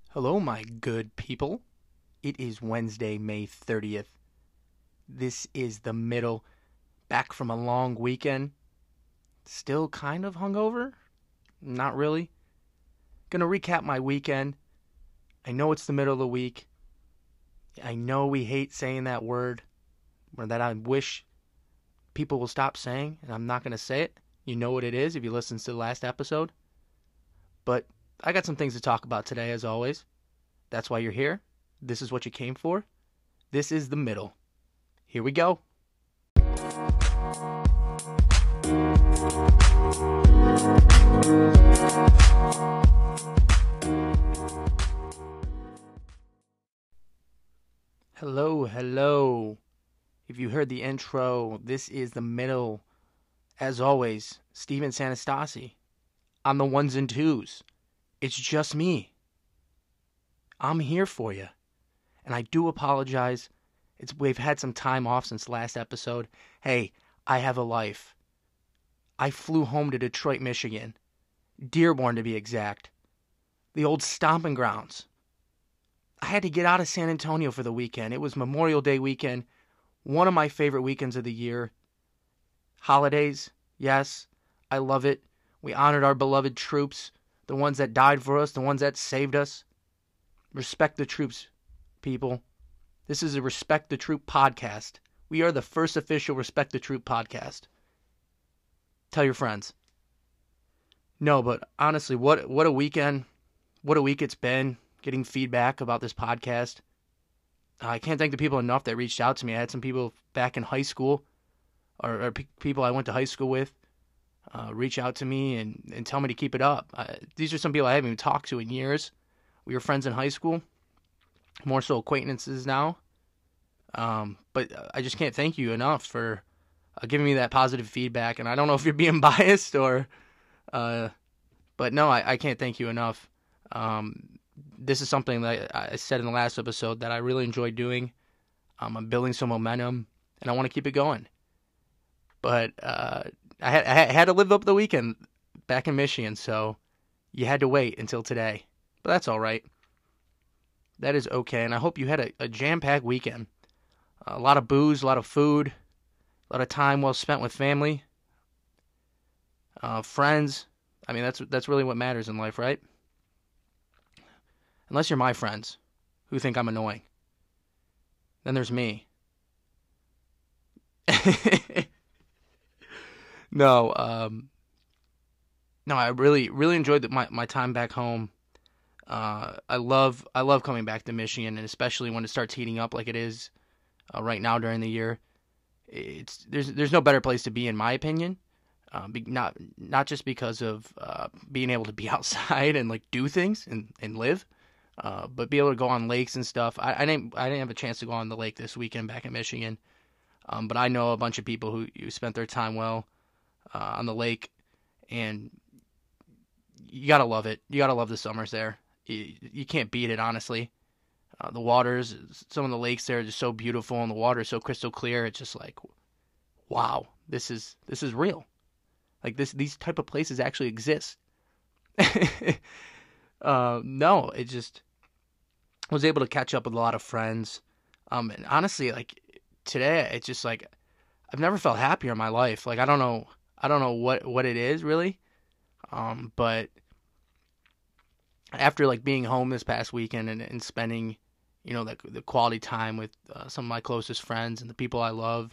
Hello, my good people. It is Wednesday, May 30th. This is the middle, back from a long weekend. Still kind of hungover? Not really. Gonna recap my weekend. I know it's the middle of the week. I know we hate saying that word, or that I wish people will stop saying, and I'm not gonna say it. You know what it is if you listened to the last episode. But I got some things to talk about today, as always. That's why you're here. This is what you came for. This is the middle. Here we go. Hello, hello. If you heard the intro, this is the middle. As always, Steven Sanastasi. On the ones and twos. It's just me. I'm here for you. And I do apologize. We've had some time off since last episode. Hey, I have a life. I flew home to Detroit, Michigan. Dearborn, to be exact. The old stomping grounds. I had to get out of San Antonio for the weekend. It was Memorial Day weekend. One of my favorite weekends of the year. Holidays, yes, I love it. We honored our beloved troops. The ones that died for us, the ones that saved us. Respect the troops, people. This is a Respect the Troop podcast. We are the first official Respect the Troop podcast. Tell your friends. No, but honestly, what a weekend. What a week it's been getting feedback about this podcast. I can't thank the people enough that reached out to me. I had some people back in high school or people I went to high school with reach out to me and tell me to keep it up. These are some people I haven't even talked to in years. We were friends in high school, more so acquaintances now. But I just can't thank you enough for giving me that positive feedback. And I don't know if you're being biased but no, I can't thank you enough. This is something that I said in the last episode that I really enjoy doing. I'm building some momentum, and I want to keep it going. But I had to live up the weekend back in Michigan, so you had to wait until today. But that's all right. That is okay, and I hope you had a jam-packed weekend. A lot of booze, a lot of food, a lot of time well spent with family, friends. I mean, that's really what matters in life, right? Unless you're my friends, who think I'm annoying. Then there's me. No, I really enjoyed my time back home. I love coming back to Michigan, and especially when it starts heating up like it is right now during the year. There's no better place to be, in my opinion. Not just because of being able to be outside and like do things and live, but be able to go on lakes and stuff. I didn't have a chance to go on the lake this weekend back in Michigan, but I know a bunch of people who spent their time well on the lake, and you gotta love it. You gotta love the summers there. You can't beat it, honestly. The waters, some of the lakes there are just so beautiful, and the water is so crystal clear. It's just like, wow, this is real. Like these type of places actually exist. No, it just was able to catch up with a lot of friends. And honestly, like today, it's just like I've never felt happier in my life. Like I don't know what it is really. But after like being home this past weekend and spending, the quality time with some of my closest friends and the people I love,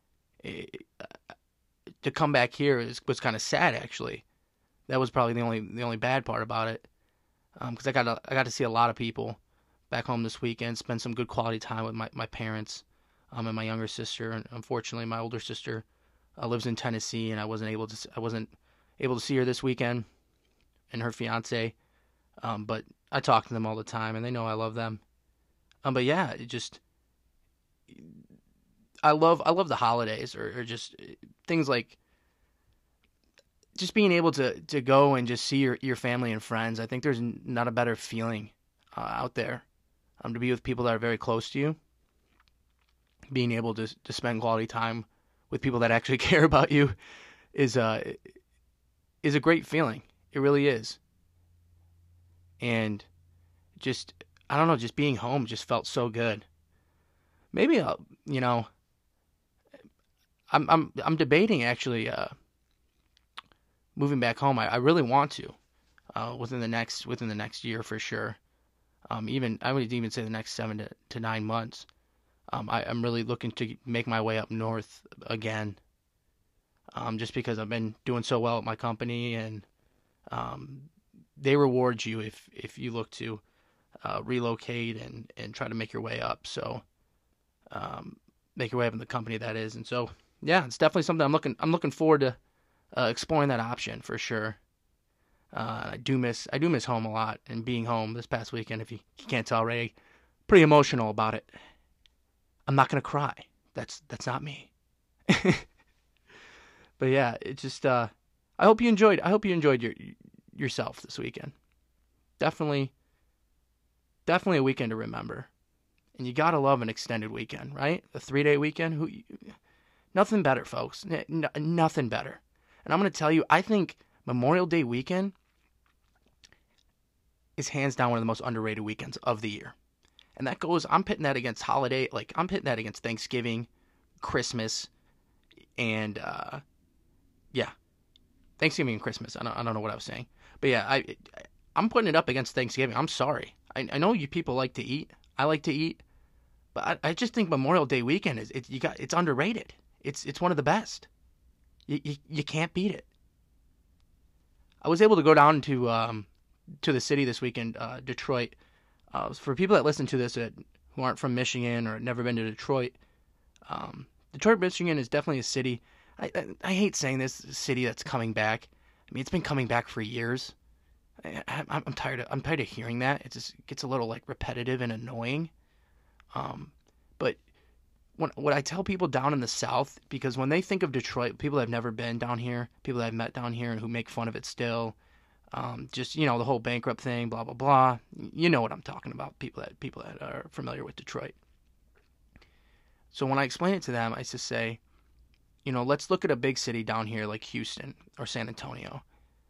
to come back here was kind of sad actually. That was probably the only bad part about it, because I got to see a lot of people back home this weekend, spend some good quality time with my parents, and my younger sister. And unfortunately, my older sister lives in Tennessee, and I wasn't able to see her this weekend, and her fiance. But I talk to them all the time, and they know I love them. But yeah, I love the holidays, or just things like just being able to go and just see your family and friends. I think there's not a better feeling out there, to be with people that are very close to you. Being able to spend quality time with people that actually care about you is a great feeling. It really is. And just, I don't know, just being home just felt so good. Maybe I'll, I'm debating actually moving back home. I really want to within the next year for sure. Even I would even say the next 7 to 9 months. I'm really looking to make my way up north again. Just because I've been doing so well at my company, and um, they reward you if you look to relocate and try to make your way up. So make your way up in the company, that is. And so yeah, it's definitely something I'm looking forward to exploring that option for sure. I do miss home a lot, and being home this past weekend. If you can't tell, Ray, pretty emotional about it. I'm not gonna cry. That's not me. But yeah, it just I hope you enjoyed. I hope you enjoyed yourself this weekend. Definitely, definitely a weekend to remember. And you gotta love an extended weekend, right? A 3-day weekend. Nothing better, folks. Nothing better. And I'm gonna tell you, I think Memorial Day weekend is hands down one of the most underrated weekends of the year. And that goes, I'm pitting that against holiday, like I'm pitting that against Thanksgiving, Christmas, and yeah, Thanksgiving and Christmas. I don't know what I was saying, but yeah, I'm putting it up against Thanksgiving. I'm sorry. I know you people like to eat. I like to eat, but I just think Memorial Day weekend it's underrated. It's one of the best. You can't beat it. I was able to go down to the city this weekend, Detroit. For people that listen to this who aren't from Michigan or have never been to Detroit, Detroit, Michigan is definitely a city. I hate saying this, a city that's coming back. I mean, it's been coming back for years. I'm tired of hearing that. It just gets a little like repetitive and annoying. But what I tell people down in the South, because when they think of Detroit, people that have never been down here, people that I've met down here and who make fun of it still, just the whole bankrupt thing, blah blah blah. You know what I'm talking about. People that are familiar with Detroit. So when I explain it to them, I just say, let's look at a big city down here like Houston or San Antonio,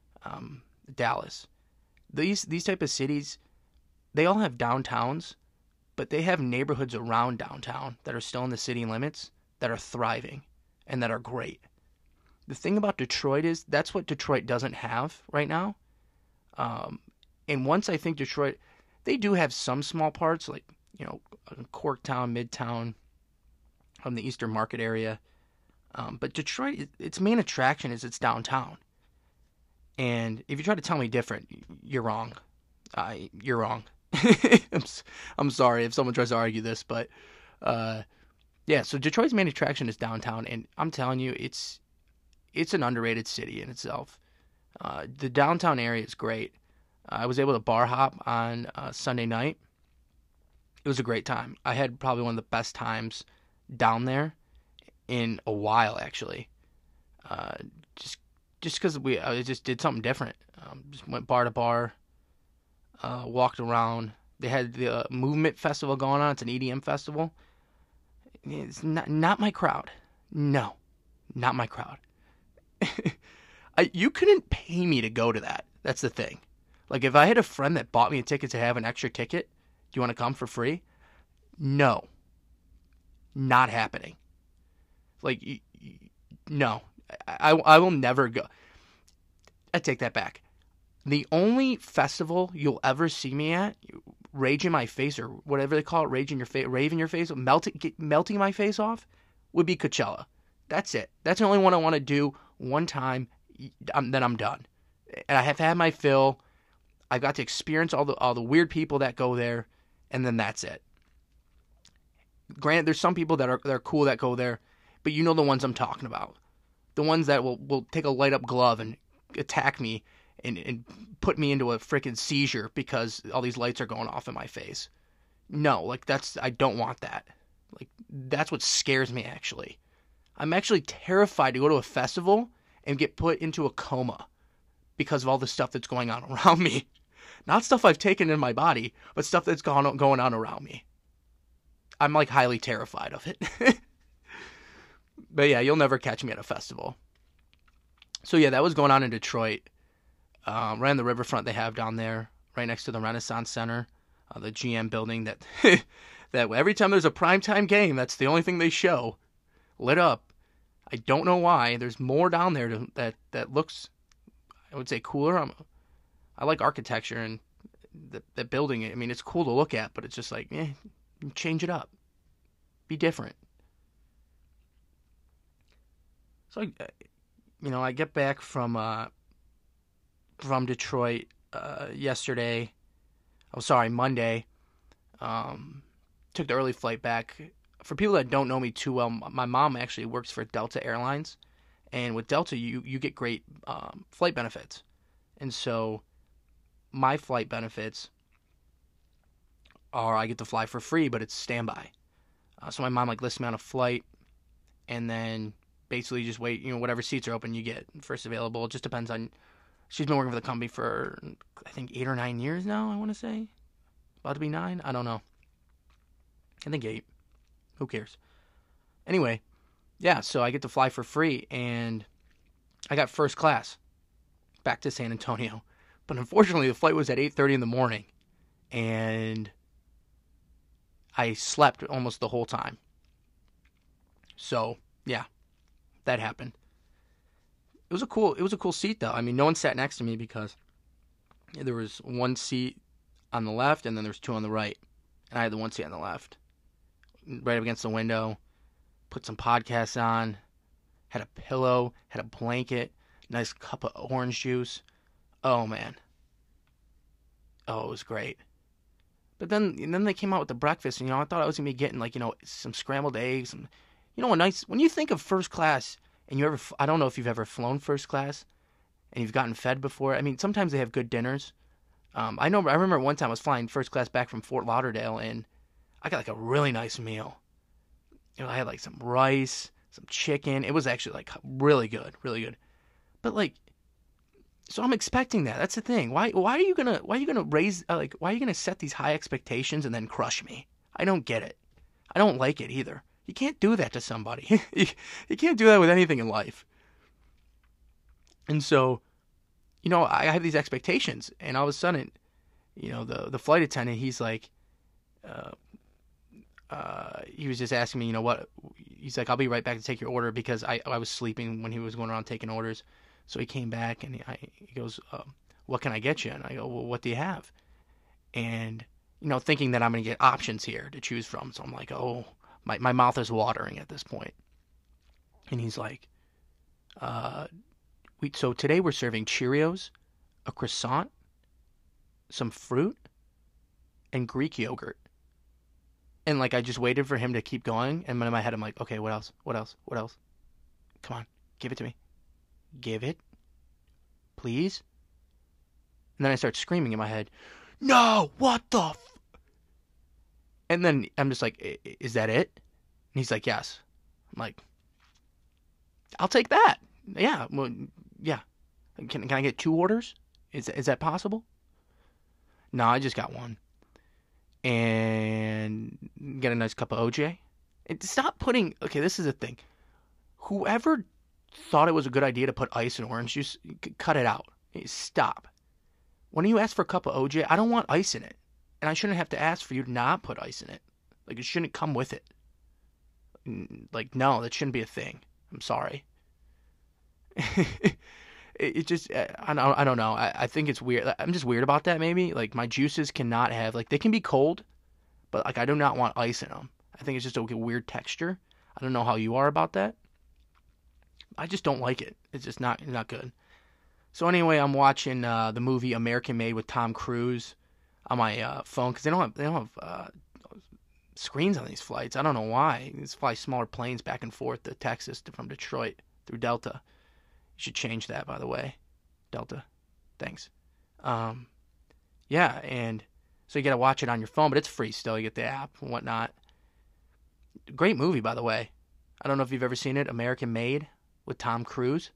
Dallas. These type of cities, they all have downtowns, but they have neighborhoods around downtown that are still in the city limits that are thriving and that are great. The thing about Detroit is that's what Detroit doesn't have right now. And once I think Detroit, they do have some small parts like, Corktown, Midtown, from the Eastern Market area. But Detroit, its main attraction is its downtown. And if you try to tell me different, you're wrong. You're wrong. I'm sorry if someone tries to argue this, but yeah. So Detroit's main attraction is downtown, and I'm telling you, it's an underrated city in itself. The downtown area is great. I was able to bar hop on Sunday night. It was a great time. I had probably one of the best times down there in a while, actually. Just because I just did something different. Just went bar to bar, walked around. They had the Movement Festival going on. It's an EDM festival. It's not my crowd. No, not my crowd. You couldn't pay me to go to that. That's the thing. Like, if I had a friend that bought me a ticket to have an extra ticket, do you want to come for free? No. Not happening. Like, no. I will never go. I take that back. The only festival you'll ever see me at, rage in my face or whatever they call it, rave in your face, melting my face off, would be Coachella. That's it. That's the only one I want to do one time. Then I'm done. And I have had my fill. I got to experience all the weird people that go there, and then that's it. Granted, there's some people that are cool that go there, but you know the ones I'm talking about. The ones that will take a light up glove and attack me and put me into a freaking seizure because all these lights are going off in my face. No, like I don't want that. Like, that's what scares me, actually. I'm actually terrified to go to a festival and get put into a coma because of all the stuff that's going on around me. Not stuff I've taken in my body, but stuff that's going on around me. I'm like highly terrified of it. But yeah, you'll never catch me at a festival. So yeah, that was going on in Detroit. Right on the riverfront they have down there, right next to the Renaissance Center. the GM building that that every time there's a primetime game, that's the only thing they show, lit up. I don't know why. There's more down there that looks, I would say, cooler. I like architecture and the building. I mean, it's cool to look at, but it's just like, change it up. Be different. So, I get back from Detroit yesterday. Oh, sorry, Monday. Took the early flight back. For people that don't know me too well, my mom actually works for Delta Airlines, and with Delta, you get great flight benefits, and so my flight benefits are I get to fly for free, but it's standby. So my mom lists me on a flight, and then basically just wait. Whatever seats are open, you get first available. It just depends on. She's been working for the company for I think 8 or 9 years now. I want to say, about to be 9. I don't know. I think 8. Who cares? Anyway, yeah. So I get to fly for free, and I got first class back to San Antonio. But unfortunately, the flight was at 8:30 in the morning, and I slept almost the whole time. So yeah, that happened. It was a cool seat though. I mean, no one sat next to me because there was one seat on the left and then there was 2 on the right, and I had the one seat on the left, right up against the window. Put some podcasts on, had a pillow, had a blanket, nice cup of orange juice. Oh man, oh it was great. But then they came out with the breakfast, and I thought I was gonna be getting some scrambled eggs, and a nice. When you think of first class, and I don't know if you've ever flown first class, and you've gotten fed before. I mean, sometimes they have good dinners. I remember one time I was flying first class back from Fort Lauderdale, and I got a really nice meal. I had some rice, some chicken. It was actually really good, really good. But so I'm expecting that. That's the thing. Why are you gonna raise why are you gonna set these high expectations and then crush me? I don't get it. I don't like it either. You can't do that to somebody. You can't do that with anything in life. And so, I have these expectations, and all of a sudden, the flight attendant, he's like, he was just asking me, what? He's like, I'll be right back to take your order because I was sleeping when he was going around taking orders. So he came back and he goes, what can I get you? And I go, well, what do you have? And, thinking that I'm going to get options here to choose from. So I'm like, oh, my mouth is watering at this point. And he's like, so today we're serving Cheerios, a croissant, some fruit, and Greek yogurt. And I just waited for him to keep going. And in my head, I'm like, okay, what else? What else? What else? Come on, give it to me. Give it, please. And then I start screaming in my head, no, what the And then I'm just like, is that it? And he's like, yes. I'm like, I'll take that. Yeah, well, yeah. Can I get 2 orders? Is that possible? No, I just got one. And get a nice cup of OJ. And stop putting, okay, this is the thing. Whoever thought it was a good idea to put ice in orange juice, cut it out. Stop. When you ask for a cup of OJ, I don't want ice in it. And I shouldn't have to ask for you to not put ice in it. It shouldn't come with it. No, that shouldn't be a thing. I'm sorry. It just, I don't know. I think it's weird. I'm just weird about that, maybe. My juices cannot have, they can be cold, but, I do not want ice in them. I think it's just a weird texture. I don't know how you are about that. I just don't like it. It's just not good. So anyway, I'm watching the movie American Made with Tom Cruise on my phone because they don't have screens on these flights. I don't know why. These fly smaller planes back and forth to Texas from Detroit through Delta. You should change that, by the way, Delta. Thanks. Yeah, and so you got to watch it on your phone, but it's free still. You get the app and whatnot. Great movie, by the way. I don't know if you've ever seen it, American Made with Tom Cruise.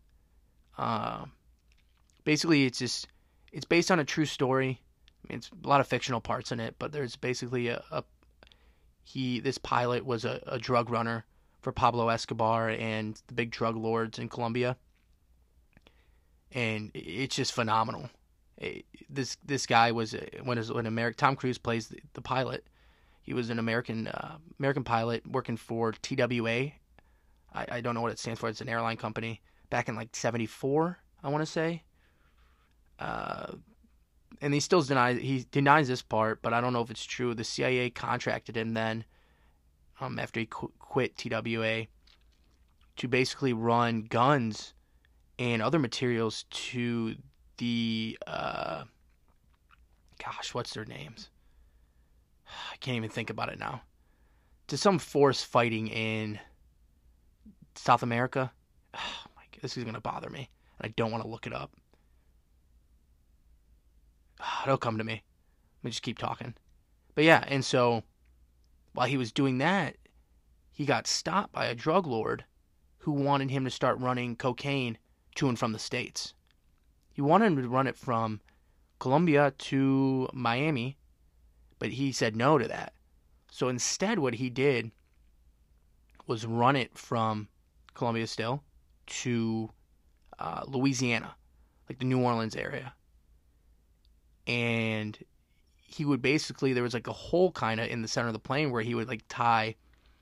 Basically, it's based on a true story. I mean, it's a lot of fictional parts in it, but there's basically this pilot was a drug runner for Pablo Escobar and the big drug lords in Colombia. And it's just phenomenal. This guy was when American Tom Cruise plays the pilot. He was an American pilot working for TWA. I don't know what it stands for. It's an airline company back in like '74, I want to say. And he denies this part, but I don't know if it's true. The CIA contracted him then, after he quit TWA, to basically run guns and other materials to the what's their names? I can't even think about it now. To some force fighting in South America. Oh my God, this is gonna bother me. I don't want to look it up. It'll come to me. Let me just keep talking. But yeah, and so while he was doing that, he got stopped by a drug lord who wanted him to start running cocaine to and from the States. He wanted him to run it from Colombia to Miami, but he said no to that. So instead what he did was run it from Colombia still to Louisiana, like the New Orleans area. And he would basically, there was like a hole kind of in the center of the plane where he would like tie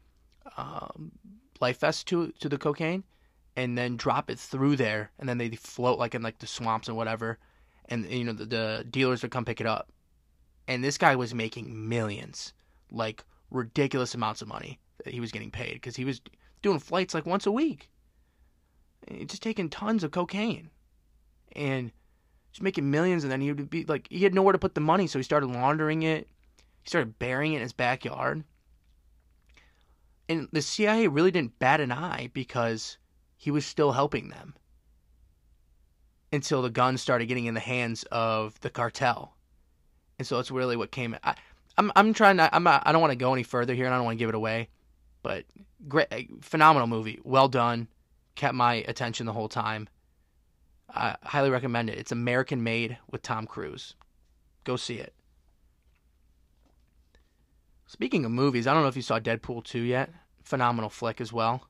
life vests to the cocaine and then drop it through there, and then they'd float like in like the swamps and whatever, and the dealers would come pick it up. And this guy was making millions, like ridiculous amounts of money that he was getting paid, because he was doing flights like once a week, just taking tons of cocaine and just making millions. And then he would be like, he had nowhere to put the money, so he started laundering it. He started burying it in his backyard. And the CIA really didn't bat an eye because he was still helping them until the guns started getting in the hands of the cartel. And so that's really what came. I'm trying to. I don't want to go any further here, and I don't want to give it away. But great, phenomenal movie, well done, kept my attention the whole time. I highly recommend it. It's American Made with Tom Cruise. Go see it. Speaking of movies, I don't know if you saw Deadpool 2 yet. Phenomenal flick as well.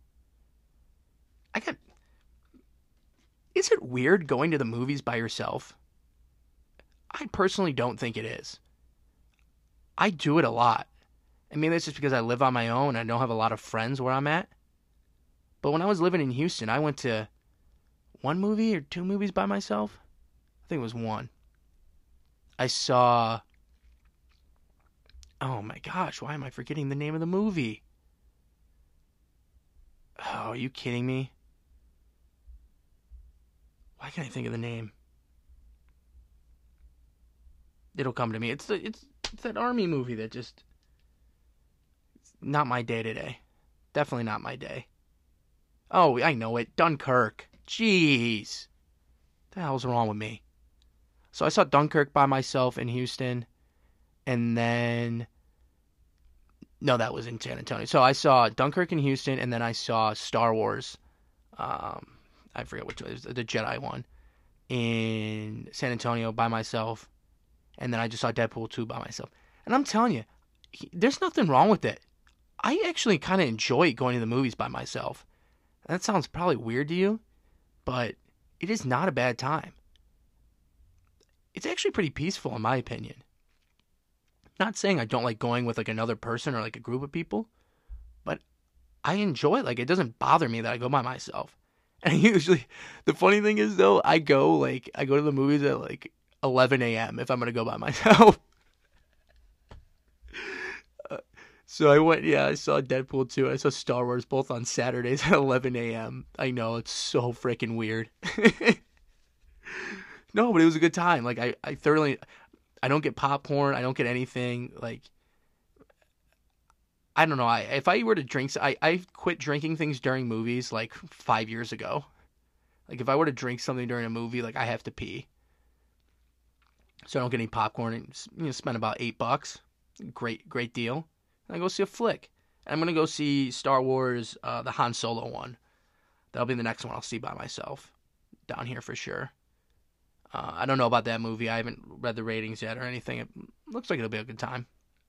Is it weird going to the movies by yourself? I personally don't think it is. I do it a lot. I mean, that's just because I live on my own and I don't have a lot of friends where I'm at. But when I was living in Houston, I went to one movie or two movies by myself. I think it was one. I saw... Oh my gosh, why am I forgetting the name of the movie? Oh, are you kidding me? Why can't I think of the name? It'll come to me. It's that army movie that just... It's not my day today. Definitely not my day. Oh, I know it. Dunkirk. Jeez. What the hell's wrong with me? So I saw Dunkirk by myself in Houston. And then... No, that was in San Antonio. So I saw Dunkirk in Houston, and then I saw Star Wars. I forget which one. It was the Jedi one. In San Antonio by myself. And then I just saw Deadpool 2 by myself. And I'm telling you, there's nothing wrong with it. I actually kind of enjoy going to the movies by myself. That sounds probably weird to you, but it is not a bad time. It's actually pretty peaceful in my opinion. Not saying I don't like going with like another person or like a group of people, but I enjoy it. Like, it doesn't bother me that I go by myself. And usually, the funny thing is though, I go to the movies at like 11 a.m. if I'm going to go by myself. So I saw Deadpool 2. I saw Star Wars both on Saturdays at 11 a.m. I know, it's so freaking weird. No, but it was a good time. Like, I don't get popcorn. I don't get anything. Like, I don't know. If I were to drink, I quit drinking things during movies like 5 years ago. Like, if I were to drink something during a movie, like, I have to pee. So I don't get any popcorn and spend about $8. Great deal. And I go see a flick. And I'm going to go see Star Wars, the Han Solo one. That'll be the next one I'll see by myself. Down here for sure. I don't know about that movie. I haven't read the ratings yet or anything. It looks like it'll be a good time.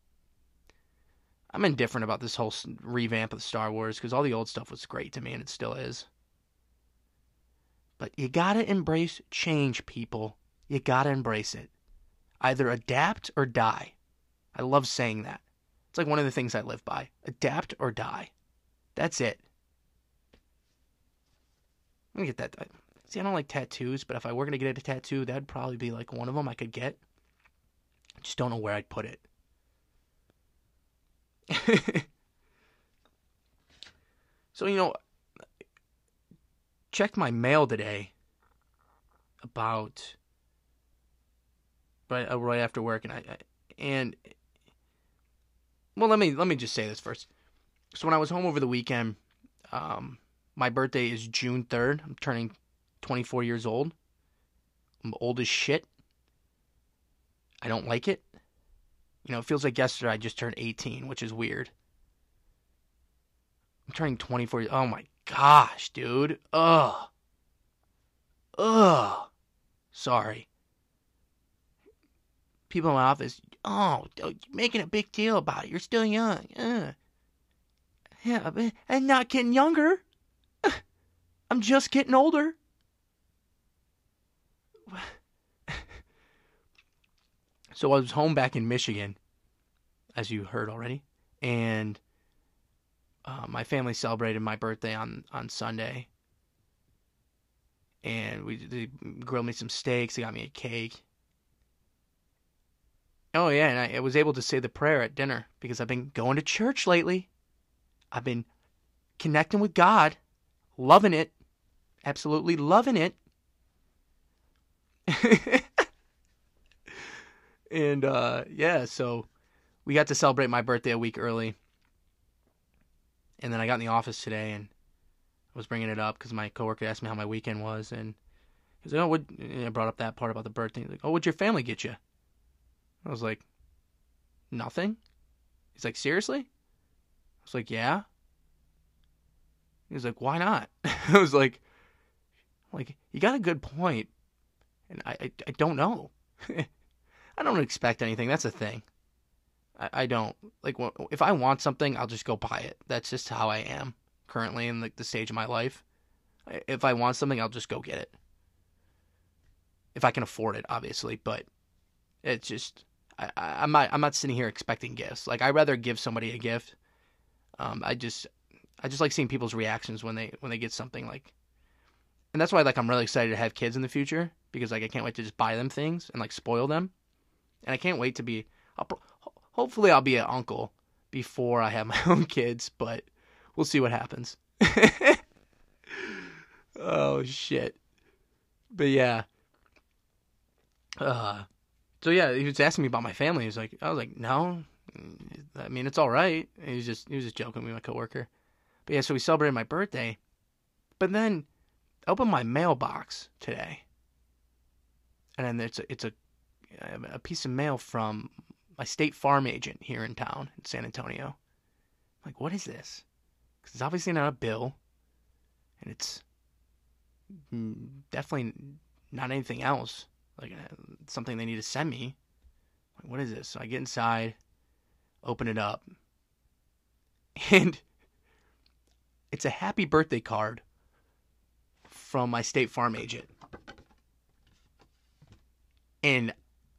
I'm indifferent about this whole revamp of Star Wars because all the old stuff was great to me, and it still is. But you gotta embrace change, people. You gotta embrace it. Either adapt or die. I love saying that. It's like one of the things I live by. Adapt or die. That's it. Let me get that. See, I don't like tattoos, but if I were going to get a tattoo, that'd probably be like one of them I could get. I just don't know where I'd put it. So, checked my mail today about right after work, and let me just say this first. So when I was home over the weekend, my birthday is June 3rd. I'm turning 24 years old. I'm old as shit. I don't like it. It feels like yesterday I just turned 18, which is weird. I'm turning 24. Oh my gosh, dude. Ugh. Sorry. People in my office, you're making a big deal about it. You're still young. Yeah, I'm not getting younger. I'm just getting older. So I was home back in Michigan, as you heard already, and my family celebrated my birthday on Sunday, and they grilled me some steaks. They got me a cake. Oh yeah, and I was able to say the prayer at dinner because I've been going to church lately. I've been connecting with God, loving it, absolutely loving it. And so we got to celebrate my birthday a week early. And then I got in the office today and I was bringing it up because my coworker asked me how my weekend was, and he was like, I brought up that part about the birthday. He's like, what'd your family get you? I was like, nothing. He's like, seriously? I was like, yeah. He was like, why not? I was like, you got a good point. And I don't know. I don't expect anything. That's the thing. I don't. Like, if I want something, I'll just go buy it. That's just how I am currently in the stage of my life. If I want something, I'll just go get it. If I can afford it, obviously. But it's just, I'm not sitting here expecting gifts. Like, I'd rather give somebody a gift. I just like seeing people's reactions when they get something, like, and that's why, like, I'm really excited to have kids in the future, because, like, I can't wait to just buy them things and, like, spoil them. And I can't wait to be, hopefully I'll be an uncle before I have my own kids, but we'll see what happens. Oh, shit. But yeah. So yeah, he was asking me about my family. I was like, no, I mean, it's all right. He was just joking with my coworker. But yeah, so we celebrated my birthday. But then I opened my mailbox today, and then it's a piece of mail from my State Farm agent here in town in San Antonio. I'm like, what is this? Because it's obviously not a bill, and it's definitely not anything else. Like, something they need to send me. Like, what is this? So I get inside, open it up, and it's a happy birthday card from my State Farm agent. And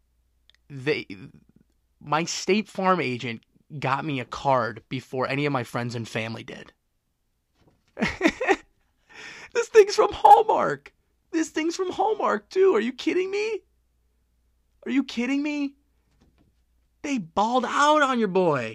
my State Farm agent got me a card before any of my friends and family did. This thing's from Hallmark. This thing's from Hallmark, too. Are you kidding me? Are you kidding me? They balled out on your boy.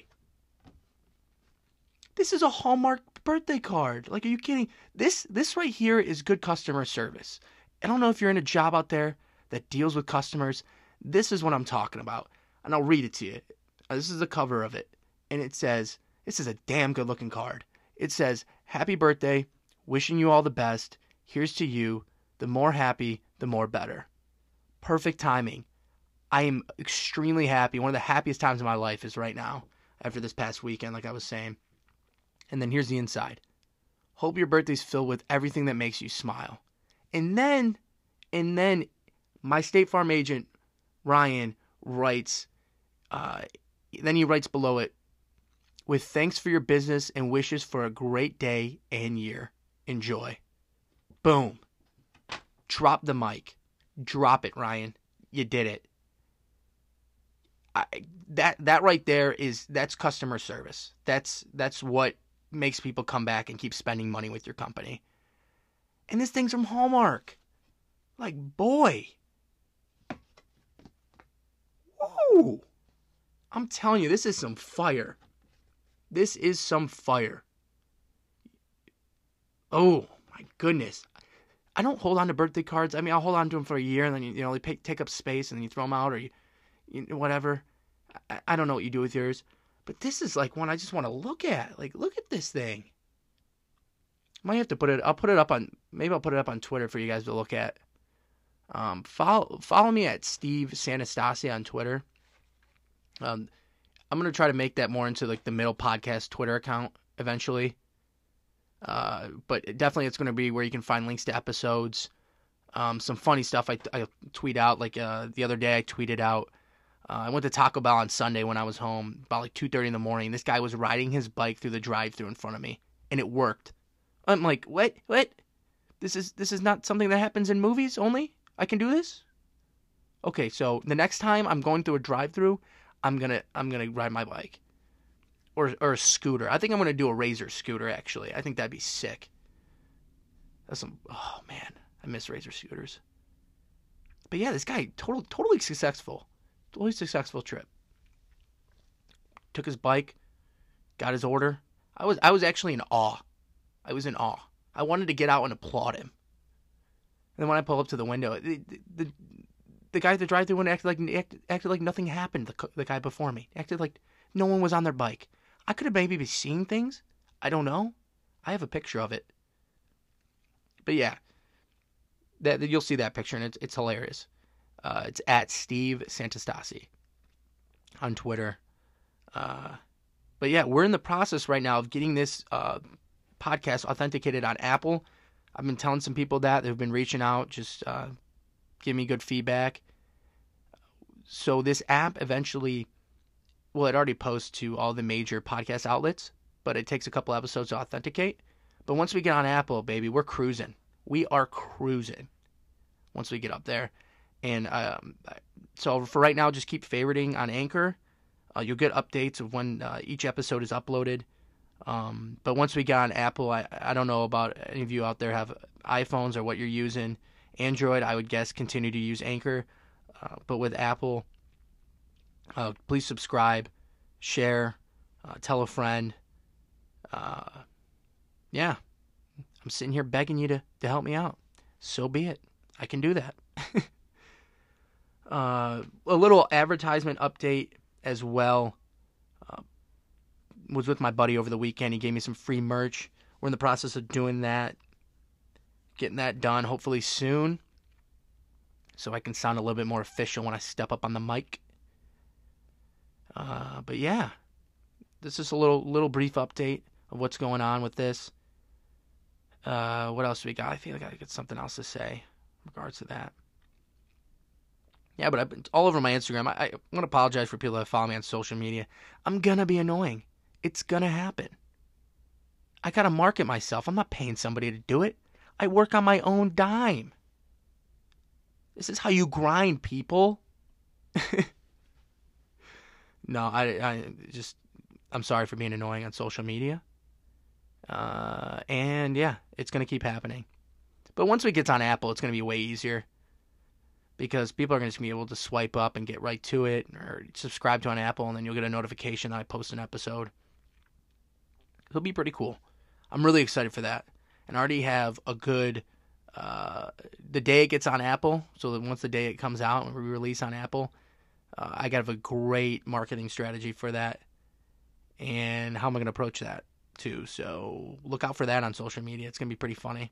This is a Hallmark birthday card. Like, are you kidding? This right here is good customer service. I don't know if you're in a job out there that deals with customers. This is what I'm talking about. And I'll read it to you. This is the cover of it. And it says, this is a damn good looking card. It says, happy birthday. Wishing you all the best. Here's to you. The more happy, the more better. Perfect timing. I am extremely happy. One of the happiest times of my life is right now, after this past weekend, like I was saying. And then here's the inside. Hope your birthday's filled with everything that makes you smile. And then my State Farm agent, Ryan, writes, then he writes below it, with thanks for your business and wishes for a great day and year. Enjoy. Boom. Drop the mic. Drop it, Ryan. you did it. That right there that's customer service. That's what makes people come back and keep spending money with your company. And this thing's from Hallmark. Like, boy. Whoa. I'm telling you, this is some fire. This is some fire. Oh, my goodness. I don't hold on to birthday cards. I mean, I'll hold on to them for a year, and then, they take up space, and then you throw them out, or whatever. I don't know what you do with yours. But this is like one I just want to look at. Like, look at this thing. Might have to put it. I'll put it up on. Maybe I'll put it up on Twitter for you guys to look at. Follow me at Steve Sanastasi on Twitter. I'm gonna try to make that more into like the Middle Podcast Twitter account eventually. But definitely it's gonna be where you can find links to episodes. Some funny stuff I tweet out. Like the other day I tweeted out. I went to Taco Bell on Sunday when I was home about like 2:30 in the morning. This guy was riding his bike through the drive-thru in front of me, and it worked. I'm like, what? This is not something that happens in movies only? I can do this? Okay, so the next time I'm going through a drive-thru, I'm gonna ride my bike. Or a scooter. I think I'm gonna do a Razor scooter actually. I think that'd be sick. Oh man, I miss Razor scooters. But yeah, this guy totally successful. Totally successful trip. Took his bike, got his order. I was actually in awe. I was in awe. I wanted to get out and applaud him. And then when I pull up to the window, the guy at the drive-thru window acted like nothing happened. The guy before me acted like no one was on their bike. I could have maybe been seeing things. I don't know. I have a picture of it. But yeah, that you'll see that picture, and it's hilarious. It's at Steve Santastasi on Twitter. But yeah, we're in the process right now of getting this podcast authenticated on Apple. I've been telling some people that. They've been reaching out, just give me good feedback. So this app eventually, well, it already posts to all the major podcast outlets, but it takes a couple episodes to authenticate. But once we get on Apple, baby, we're cruising. We are cruising once we get up there. And so for right now, just keep favoriting on Anchor. You'll get updates of when each episode is uploaded. But once we get on Apple, I don't know about any of you out there have iPhones or what you're using. Android, I would guess, continue to use Anchor. But with Apple, please subscribe, share, tell a friend. Yeah, I'm sitting here begging you to help me out. So be it. I can do that. A little advertisement update as well. Was with my buddy over the weekend. He gave me some free merch. We're in the process of doing that. Getting that done hopefully soon. So I can sound a little bit more official when I step up on the mic. But yeah. This is a little brief update of what's going on with this. What else do we got? I feel like I got something else to say in regards to that. Yeah, but I've been all over my Instagram. I want to apologize for people that follow me on social media. I'm going to be annoying. It's going to happen. I got to market myself. I'm not paying somebody to do it. I work on my own dime. This is how you grind, people. No, I'm sorry for being annoying on social media. And yeah, it's going to keep happening. But once we get on Apple, it's going to be way easier. Because people are going to be able to swipe up and get right to it, or subscribe to on Apple, and then you'll get a notification that I post an episode. It'll be pretty cool. I'm really excited for that. And I already have a good, the day it gets on Apple, so that once the day it comes out and we release on Apple, I got a great marketing strategy for that. And how am I going to approach that, too? So look out for that on social media. It's going to be pretty funny.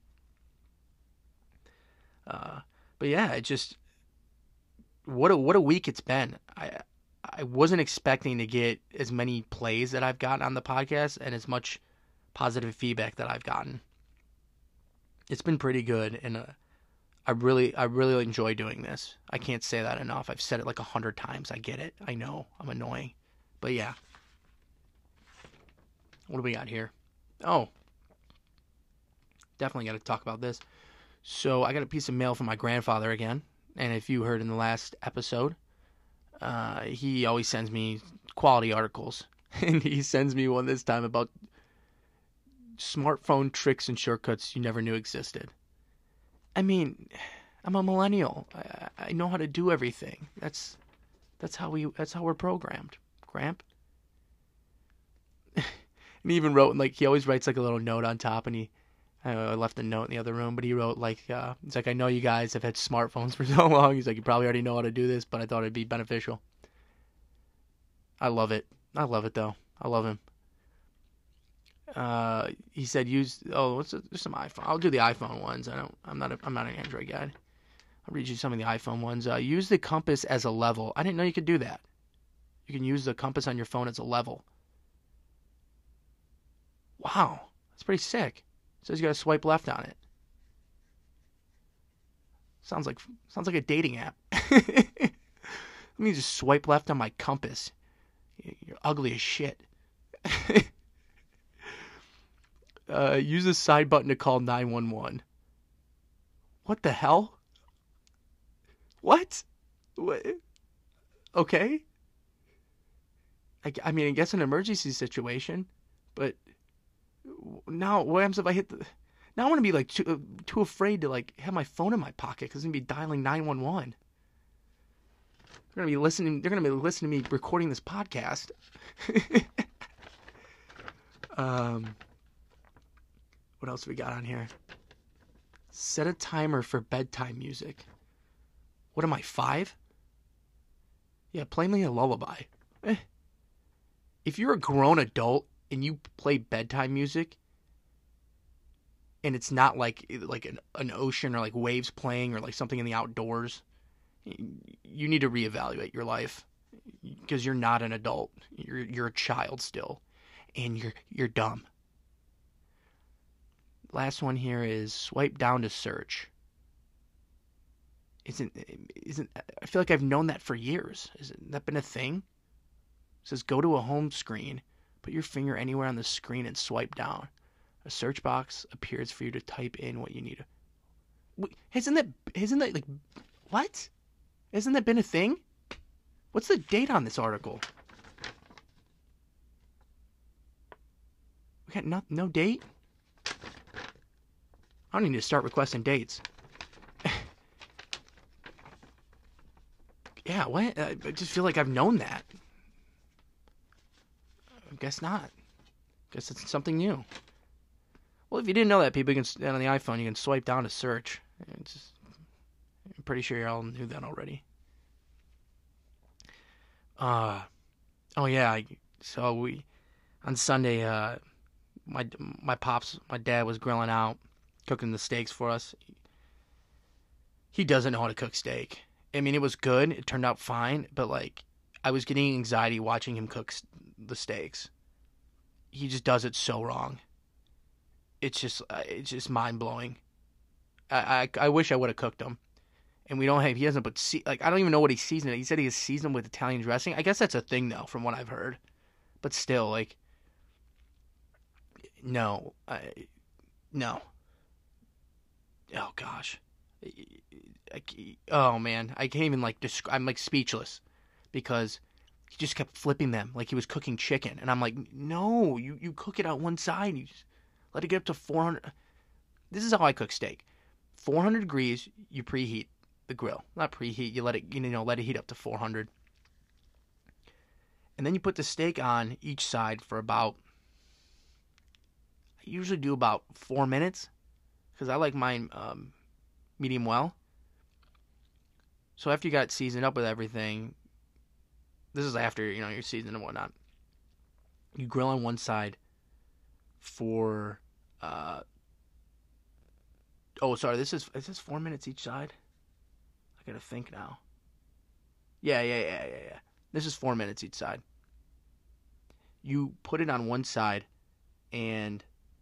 But yeah, it just... What a week it's been. I wasn't expecting to get as many plays that I've gotten on the podcast and as much positive feedback that I've gotten. It's been pretty good, and I really enjoy doing this. I can't say that enough. I've said it like 100 times. I get it. I know I'm annoying, but yeah. What do we got here? Oh, definitely got to talk about this. So I got a piece of mail from my grandfather again. And if you heard in the last episode, he always sends me quality articles. And he sends me one this time about smartphone tricks and shortcuts you never knew existed. I mean, I'm a millennial. I know how to do everything. That's how we're programmed. Gramp. And he even wrote, like, he always writes like a little note on top, and I left a note in the other room, but he wrote like, he's like, I know you guys have had smartphones for so long. He's like, you probably already know how to do this, but I thought it'd be beneficial. I love it. I love it though. I love him. He said there's some iPhone. I'll do the iPhone ones. I'm not an Android guy. I'll read you some of the iPhone ones. Use the compass as a level. I didn't know you could do that. You can use the compass on your phone as a level. Wow, that's pretty sick. It says you gotta swipe left on it. Sounds like a dating app. Let me just swipe left on my compass. You're ugly as shit. Use the side button to call 911. What the hell? What? Okay. I mean, I guess an emergency situation, but now what happens if I hit the... Now I want to be like too afraid to like have my phone in my pocket because I'm gonna be dialing 911. They're gonna be listening to me recording this podcast. What else we got on here? Set a timer for bedtime music. What am I, 5? Yeah, play me a lullaby. If you're a grown adult and you play bedtime music, and it's not like an ocean or like waves playing or like something in the outdoors, you need to reevaluate your life because you're not an adult. You're a child still, and you're dumb. Last one here is swipe down to search. Isn't I feel like I've known that for years. Hasn't that been a thing? It says go to a home screen, put your finger anywhere on the screen and swipe down. A search box appears for you to type in what you need. Isn't that like what? Hasn't that been a thing? What's the date on this article? We got no date? I don't need to start requesting dates. Yeah, what? I just feel like I've known that. I guess not. Guess it's something new. Well, if you didn't know that, people, you can on the iPhone, you can swipe down to search. I'm pretty sure you all knew that already. Oh yeah. So on Sunday, my dad was grilling out, cooking the steaks for us. He doesn't know how to cook steak. I mean, it was good. It turned out fine, but like, I was getting anxiety watching him cook the steaks. He just does it so wrong. It's just mind blowing. I wish I would have cooked them. And he doesn't put I don't even know what he seasoned it. He said he seasoned them with Italian dressing. I guess that's a thing though, from what I've heard. But still, like, no. No. Oh gosh. Oh man, I can't even like I'm like speechless because he just kept flipping them like he was cooking chicken, and I'm like, no, you cook it on one side, you just let it get up to 400. This is how I cook steak. 400 degrees, you preheat the grill. Not preheat, you let it heat up to 400. And then you put the steak on each side for about, I usually do about 4 minutes because I like mine medium well. So after you got it seasoned up with everything, this is after, you're seasoned and whatnot. You grill on one side for, is this 4 minutes each side? I gotta think now. Yeah. This is 4 minutes each side. You put it on one side and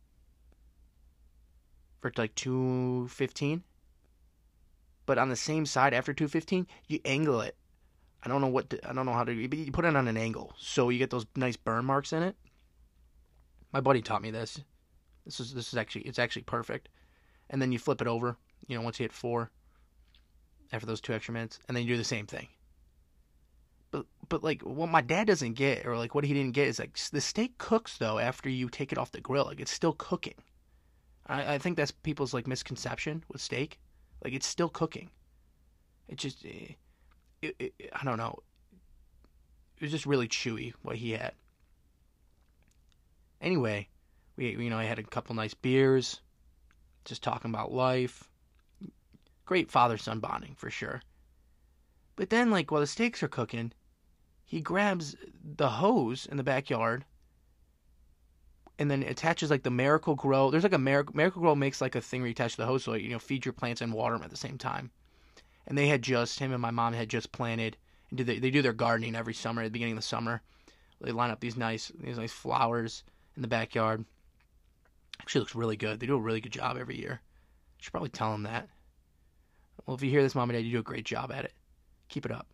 for like 2:15. But on the same side after 2:15, you angle it. I don't know how to, but you put it on an angle so you get those nice burn marks in it. My buddy taught me this. This is actually perfect. And then you flip it over, once you hit 4. after those 2 extra minutes, and then you do the same thing. But like what my dad doesn't get, or like what he didn't get, is like the steak cooks though after you take it off the grill. Like it's still cooking. I think that's people's like misconception with steak. Like it's still cooking. It just, I don't know. It was just really chewy what he had. Anyway, I had a couple nice beers, just talking about life. Great father-son bonding for sure. But then, like, while the steaks are cooking, he grabs the hose in the backyard and then attaches like the Miracle-Gro. There's like a Miracle-Gro makes like a thing where you attach the hose so feed your plants and water them at the same time. And him and my mom had just planted, and they do their gardening every summer at the beginning of the summer. They line up these nice flowers in the backyard. Actually looks really good. They do a really good job every year. I should probably tell them that. Well, if you hear this, Mom and Dad, you do a great job at it. Keep it up.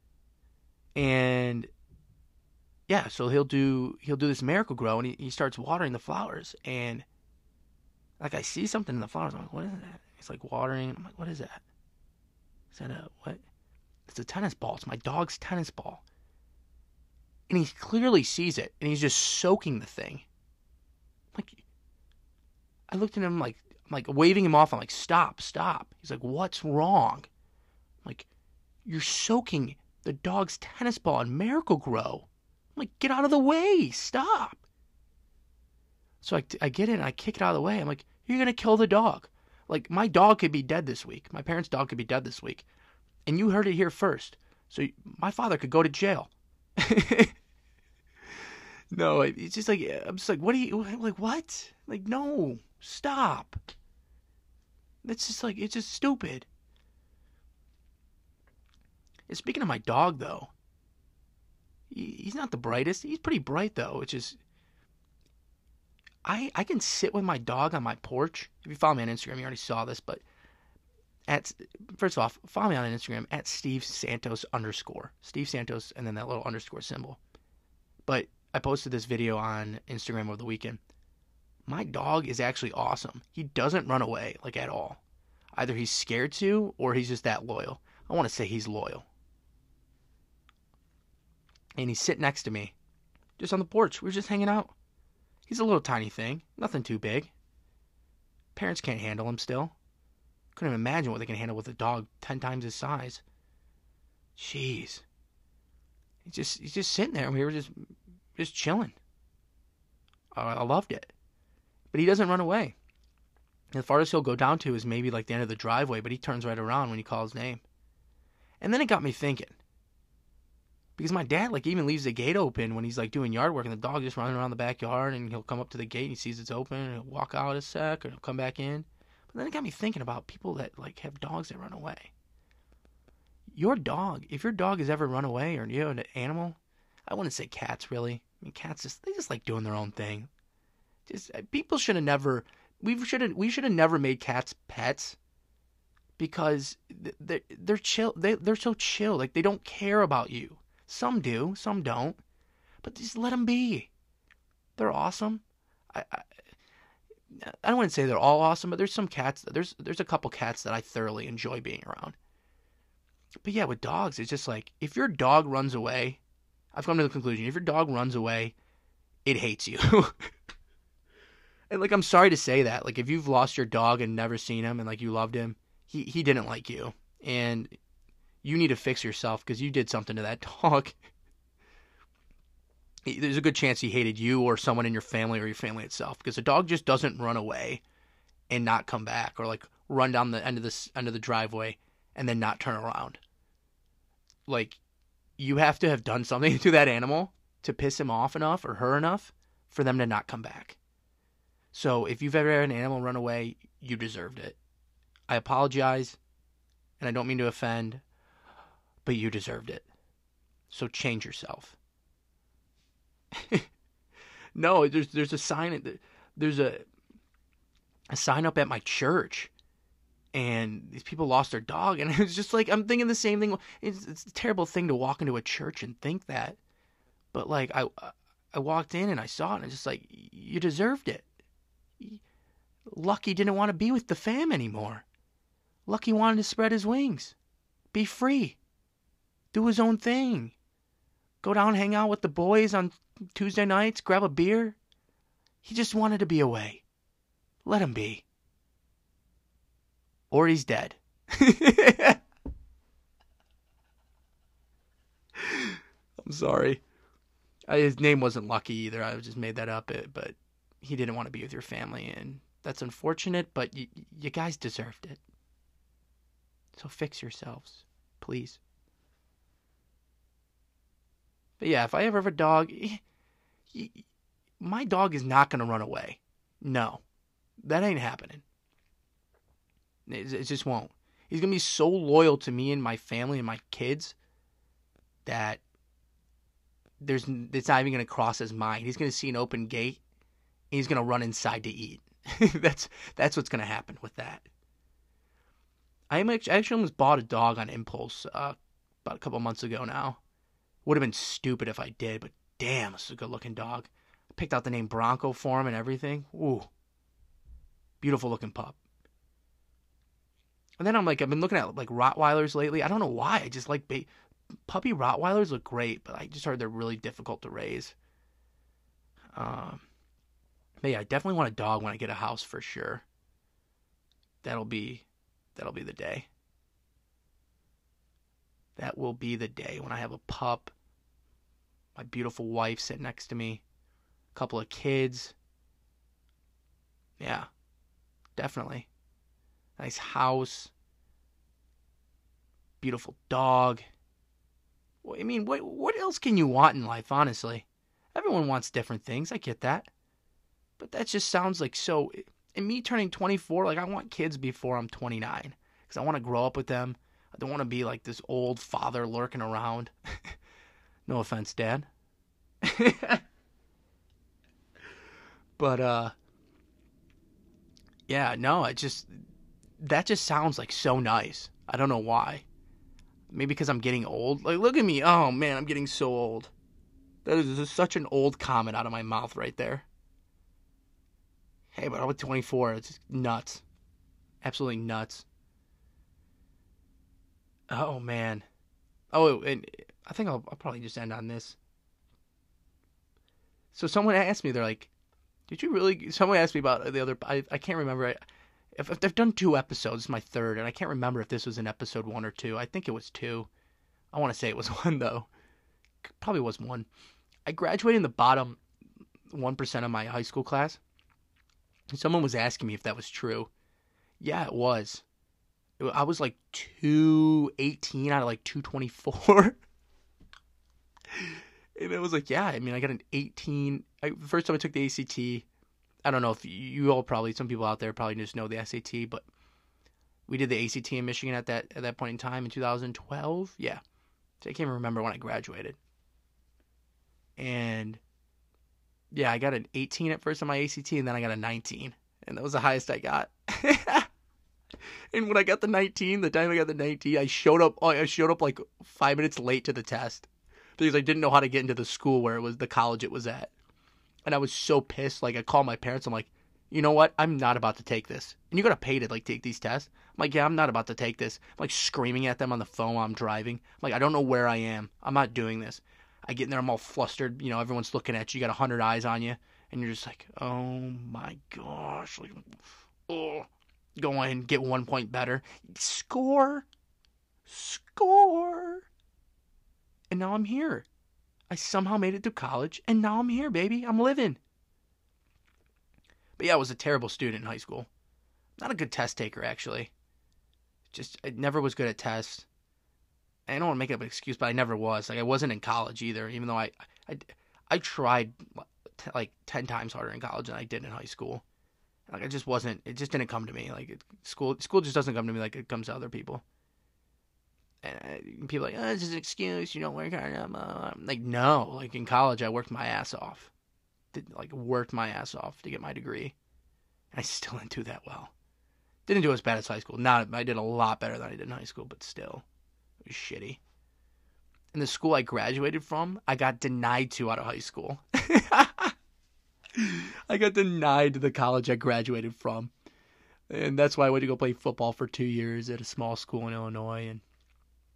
And yeah, so he'll do this Miracle-Gro, and he starts watering the flowers, and like I see something in the flowers. I'm like, what is that? He's like watering. I'm like, what is that? Is that what? It's a tennis ball. It's my dog's tennis ball. And he clearly sees it, and he's just soaking the thing. Like, I looked at him like waving him off. I'm like, stop. He's like, what's wrong? I'm like, you're soaking the dog's tennis ball in Miracle-Gro. I'm like, get out of the way. Stop. So I get in and I kick it out of the way. I'm like, you're going to kill the dog. Like, my dog could be dead this week. My parents' dog could be dead this week. And you heard it here first. So my father could go to jail. No, it's just like, I'm just like, what are you, like, what? Like, no, stop. That's just like, it's just stupid. And speaking of my dog, though, he's not the brightest. He's pretty bright, though, which is, I can sit with my dog on my porch. If you follow me on Instagram, you already saw this, but first off, follow me on Instagram at Steve Santos _ Steve Santos, and then that little underscore symbol. But I posted this video on Instagram over the weekend. My dog is actually awesome. He doesn't run away, like, at all. Either he's scared to, or he's just that loyal. I want to say he's loyal. And he's sitting next to me, just on the porch. We're just hanging out. He's a little tiny thing, nothing too big. Parents can't handle him still. Couldn't even imagine what they can handle with a dog 10 times his size. Jeez. He's just sitting there, and we were just chilling. I loved it. But he doesn't run away. The farthest he'll go down to is maybe like the end of the driveway, but he turns right around when you call his name. And then it got me thinking. Because my dad, like, even leaves the gate open when he's, like, doing yard work, and the dog just running around the backyard, and he'll come up to the gate, and he sees it's open, and he'll walk out a sec, or he'll come back in. But then it got me thinking about people that, like, have dogs that run away. Your dog, if your dog has ever run away, or you have an animal, I wouldn't say cats, really. I mean, cats, they just like doing their own thing. People should have never, we should have never made cats pets, because they're chill, they're so chill, like, they don't care about you. Some do, some don't, but just let them be. They're awesome. I don't want to say they're all awesome, but there's some cats, there's a couple cats that I thoroughly enjoy being around. But yeah, with dogs, it's just like, if your dog runs away, I've come to the conclusion, if your dog runs away, it hates you. And, like, I'm sorry to say that. Like, if you've lost your dog and never seen him and, like, you loved him, he didn't like you. And you need to fix yourself because you did something to that dog. There's a good chance he hated you or someone in your family or your family itself, because a dog just doesn't run away and not come back, or, like, run down the end of the driveway and then not turn around. Like, you have to have done something to that animal to piss him off enough or her enough for them to not come back. So if you've ever had an animal run away, you deserved it. I apologize, and I don't mean to offend, but you deserved it. So change yourself. No, there's a sign. There's a sign up at my church, and these people lost their dog, and it's just like, I'm thinking the same thing. It's a terrible thing to walk into a church and think that, but like I walked in and I saw it, and it's just like, you deserved it. Lucky didn't want to be with the fam anymore. Lucky wanted to spread his wings. be free. Do his own thing. Go down, hang out with the boys on Tuesday nights, grab a beer. He just wanted to be away. Let him be. Or he's dead. I'm sorry. His name wasn't Lucky either. I just made that up. But he didn't want to be with your family. And that's unfortunate, but you guys deserved it. So fix yourselves, please. But yeah, if I ever have a dog, my dog is not going to run away. No, that ain't happening. It just won't. He's going to be so loyal to me and my family and my kids that it's not even going to cross his mind. He's going to see an open gate and he's going to run inside to eat. That's what's going to happen with that. I actually almost bought a dog on impulse about a couple months ago now. Would have been stupid if I did, but damn, this is a good-looking dog. I picked out the name Bronco for him and everything. Ooh. Beautiful-looking pup. And then I've been looking at Rottweilers lately. I don't know why. I just like puppy Rottweilers look great, but I just heard they're really difficult to raise. But yeah, I definitely want a dog when I get a house for sure. That'll be the day. That will be the day when I have a pup, my beautiful wife sitting next to me, a couple of kids. Yeah, definitely. Nice house, beautiful dog. I mean, what else can you want in life, honestly? Everyone wants different things, I get that. But that just sounds like so... And me turning 24, I want kids before I'm 29. Because I want to grow up with them. I don't want to be like this old father lurking around. No offense, Dad. But, yeah, no, that just sounds like so nice. I don't know why. Maybe because I'm getting old. Look at me. Oh, man, I'm getting so old. That is just such an old comment out of my mouth right there. Hey, but I'm 24. It's nuts. Absolutely nuts. Oh, man. Oh, and I think I'll probably just end on this. So someone asked me, they're like, did you really... Someone asked me about the other... I can't remember. If I've done 2 episodes, it's my 3rd, and I can't remember if this was in episode 1 or 2. I think it was 2. I want to say it was 1, though. Probably was 1. I graduated in the bottom 1% of my high school class. And someone was asking me if that was true. Yeah, it was. I was 218 out of 224. And it was yeah, I mean, I got an 18. The first time I took the ACT, I don't know if you all probably, some people out there probably just know the SAT, but we did the ACT in Michigan at that point in time in 2012. Yeah. So I can't even remember when I graduated. And yeah, I got an 18 at first on my ACT, and then I got a 19. And that was the highest I got. And when I got the 19, the time I got the 19, I showed up 5 minutes late to the test. Because I didn't know how to get into the school where it was, the college it was at. And I was so pissed. I called my parents. I'm like, you know what? I'm not about to take this. And you got to pay to take these tests. I'm like, yeah, I'm not about to take this. I'm screaming at them on the phone while I'm driving. I'm I don't know where I am. I'm not doing this. I get in there, I'm all flustered. Everyone's looking at you. You got 100 eyes on you. And you're just oh my gosh. Oh. Go in, get 1 point better. Score. And now I'm here. I somehow made it to college, and now I'm here, baby. I'm living. But yeah, I was a terrible student in high school. Not a good test taker, actually. I never was good at tests. I don't want to make it up an excuse, but I never was. I wasn't in college either, even though I tried 10 times harder in college than I did in high school. I just wasn't. It just didn't come to me. School just doesn't come to me like it comes to other people. And people are it's just an excuse. You don't work hard enough. I'm no. In college, I worked my ass off. Worked my ass off to get my degree. And I still didn't do that well. Didn't do as bad as high school. I did a lot better than I did in high school, but still, it was shitty. And the school I graduated from, I got denied to out of high school. I got denied to the college I graduated from. And that's why I went to go play football for 2 years at a small school in Illinois. And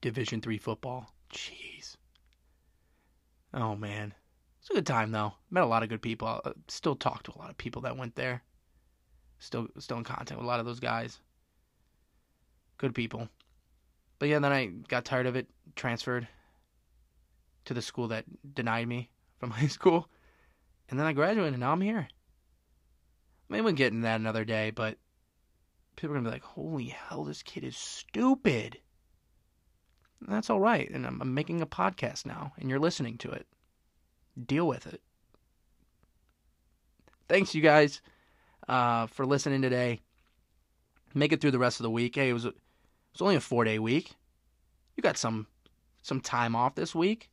Division III football. Jeez. Oh, man. It's a good time, though. Met a lot of good people. I still talk to a lot of people that went there. Still in contact with a lot of those guys. Good people. But yeah, then I got tired of it, transferred to the school that denied me from high school. And then I graduated, and now I'm here. Maybe we'll get into that another day, but people are going to be like, holy hell, this kid is stupid. And that's all right. And I'm making a podcast now, and you're listening to it. Deal with it. Thanks, you guys, for listening today. Make it through the rest of the week. Hey, it was only a 4-day week. You got some time off this week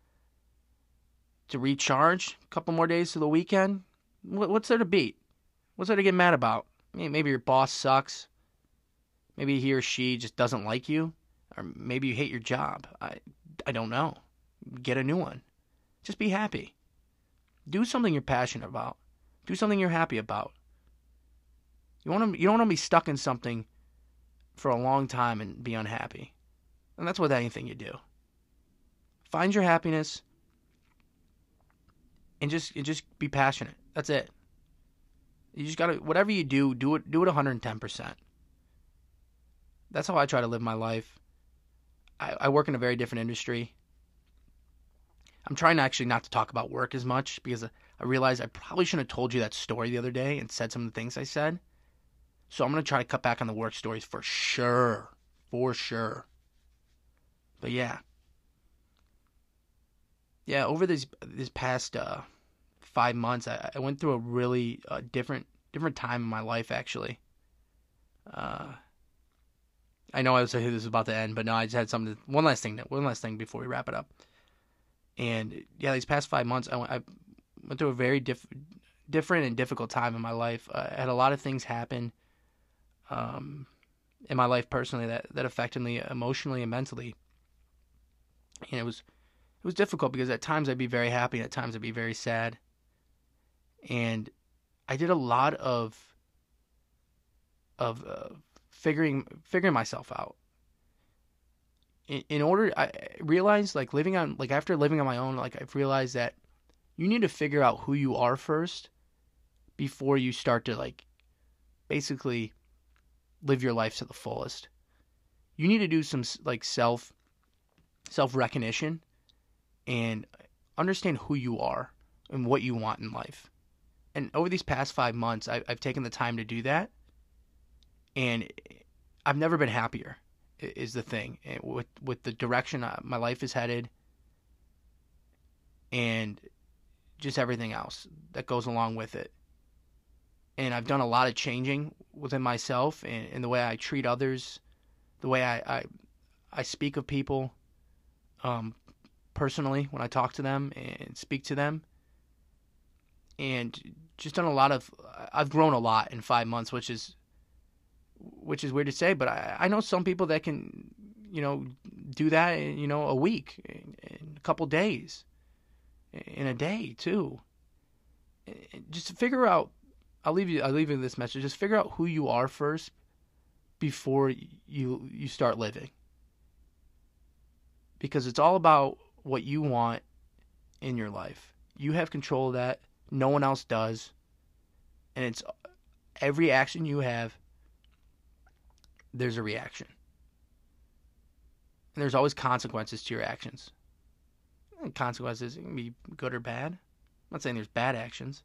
to recharge. A couple more days to the weekend. What's there to beat? What's there to get mad about? Maybe your boss sucks. Maybe he or she just doesn't like you. Or maybe you hate your job. I don't know. Get a new one. Just be happy. Do something you're passionate about. Do something you're happy about. You don't want to be stuck in something for a long time and be unhappy. And that's with anything you do. Find your happiness and just be passionate. That's it. You just gotta, whatever you do it 110%. That's how I try to live my life. I work in a very different industry. I'm trying actually not to talk about work as much because I realized I probably shouldn't have told you that story the other day and said some of the things I said. So I'm going to try to cut back on the work stories for sure. For sure. But yeah. Yeah, over this past 5 months, I went through a really different time in my life, actually. I know I was saying this was about to end, but no, I just had one last thing before we wrap it up. And yeah, these past 5 months, I went through a very different and difficult time in my life. I had a lot of things happen in my life personally that affected me emotionally and mentally. And it was difficult because at times I'd be very happy and at times I'd be very sad. And I did a lot of figuring myself out. In order, I realized after living on my own, I've realized that you need to figure out who you are first before you start to basically live your life to the fullest. You need to do some self recognition and understand who you are and what you want in life. And over these past 5 months, I've taken the time to do that, and I've never been happier. Is the thing with the direction my life is headed, and just everything else that goes along with it. And I've done a lot of changing within myself and the way I treat others, the way I speak of people personally when I talk to them and speak to them. And just done I've grown a lot in 5 months, which is weird to say, but I know some people that can, do that in, a week, in a couple days, in a day too. Just figure out, I'll leave you this message, just figure out who you are first before you start living. Because it's all about what you want in your life. You have control of that. No one else does. And it's every action you have, there's a reaction. And there's always consequences to your actions. And consequences can be good or bad. I'm not saying there's bad actions.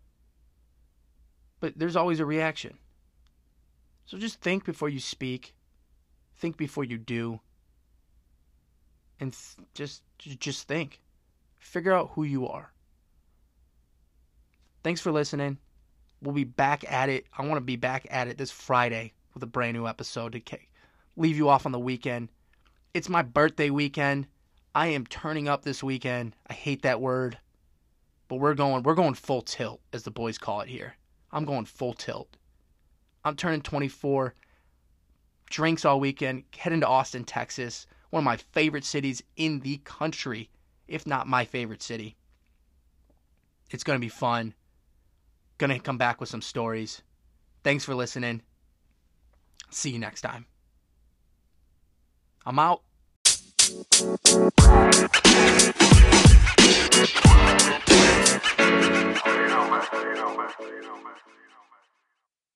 But there's always a reaction. So just think before you speak. Think before you do. And just think. Figure out who you are. Thanks for listening. We'll be back at it. I want to be back at it this Friday with a brand new episode to leave you off on the weekend. It's my birthday weekend. I am turning up this weekend. I hate that word. But we're going full tilt, as the boys call it here. I'm going full tilt. I'm turning 24. Drinks all weekend. Heading to Austin, Texas. One of my favorite cities in the country, if not my favorite city. It's going to be fun. Going to come back with some stories. Thanks for listening. See you next time. I'm out. You know, man.